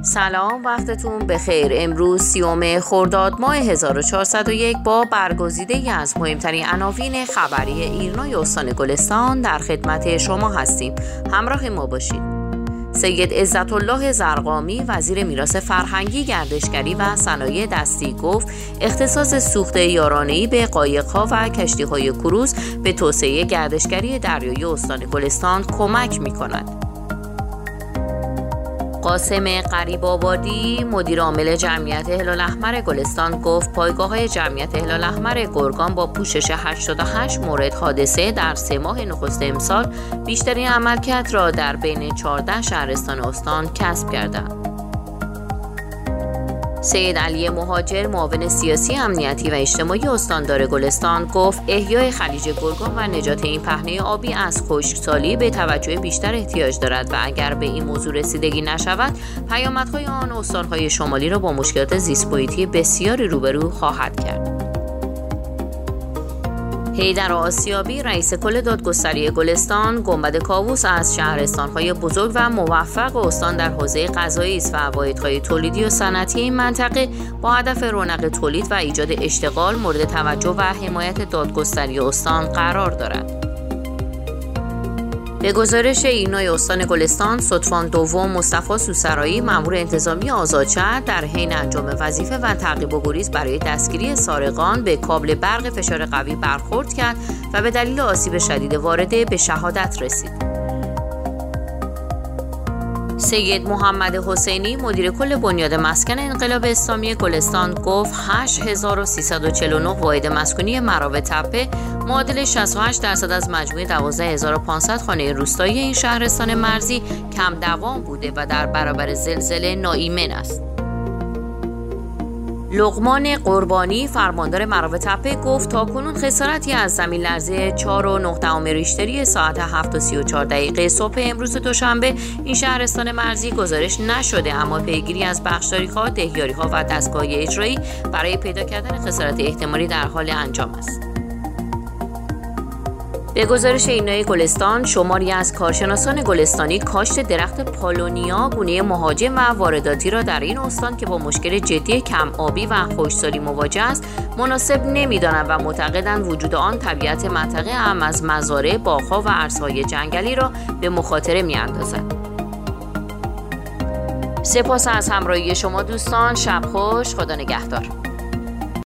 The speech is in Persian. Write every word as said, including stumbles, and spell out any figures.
سلام، وقتتون بخیر. امروز سیوم خرداد ماه هزار و چهارصد و یک با برگزیده‌ای از مهمترین عناوین خبری ایرنا استان گلستان در خدمت شما هستیم. همراه ما باشید. سید عزت الله زرقامی وزیر میراث فرهنگی، گردشگری و صنایع دستی گفت اختصاص سوخت یارانه‌ای به قایق‌ها و کشتی‌های کروز به توسعه گردشگری دریایی استان گلستان کمک می‌کند. قاسم غریب آبادی مدیر عامل جمعیت هلال احمر گلستان گفت پایگاه‌های جمعیت هلال احمر گرگان با پوشش هشتاد و هشت مورد حادثه در سه ماه نخست امسال بیشترین عملکرد را در بین چهارده شهرستان استان کسب کردند. سید علی مهاجر معاون سیاسی، امنیتی و اجتماعی استاندار گلستان گفت احیای خلیج گرگان و نجات این پهنه آبی از خشکسالی به توجه بیشتر احتیاج دارد و اگر به این موضوع رسیدگی نشود پیامدهای آن استانهای شمالی را با مشکلات زیست‌محیطی بسیاری روبرو خواهد کرد. حیدر آسیابی رئیس کل دادگستری گلستان گنبد کاووس از شهرستان‌های بزرگ و موفق استان در حوزه غذایی است و واحدهای تولیدی و صنعتی این منطقه با هدف رونق تولید و ایجاد اشتغال مورد توجه و حمایت دادگستری استان قرار دارد. به گزارش ایرنای استان گلستان، صدفان دوم مصطفی سوسرایی مأمور انتظامی آزادشهر در حین انجام وظیفه و تعقیب و گریز برای دستگیری سارقان به کابل برق فشار قوی برخورد کرد و به دلیل آسیب شدید وارده به شهادت رسید. سید محمد حسینی مدیر کل بنیاد مسکن انقلاب اسلامی گلستان گفت هشت هزار و سیصد و چهل و نه واحد مسکونی مراو تپه معادل شصت و هشت درصد از مجموع دوازده هزار و پانصد خانه روستایی این شهرستان مرزی کم دوام بوده و در برابر زلزله ناایمن است. لقمان قربانی فرماندار مراو تپه گفت تاکنون خسارتی از زمین لرزه چهار و نه دهم ریشتری ساعت هفت و سی و چهار دقیقه صبح امروز دوشنبه این شهرستان مرزی گزارش نشده، اما پیگیری از بخشداری‌ها، دهیاری‌ها و دستگاه اجرایی برای پیدا کردن خسارت احتمالی در حال انجام است. به گزارش ایرنای گلستان، شماری از کارشناسان گلستانی کاشت درخت پالونیا گونه مهاجم و وارداتی را در این استان که با مشکل جدی کم آبی و خشکسالی مواجه است مناسب نمی‌دانند و معتقدند وجود آن طبیعت منطقه هم از مزارع، باغ‌ها و ارزهای جنگلی را به مخاطره می‌اندازد. سپاس از همراهی شما دوستان، شب خوش، خدا نگهدار.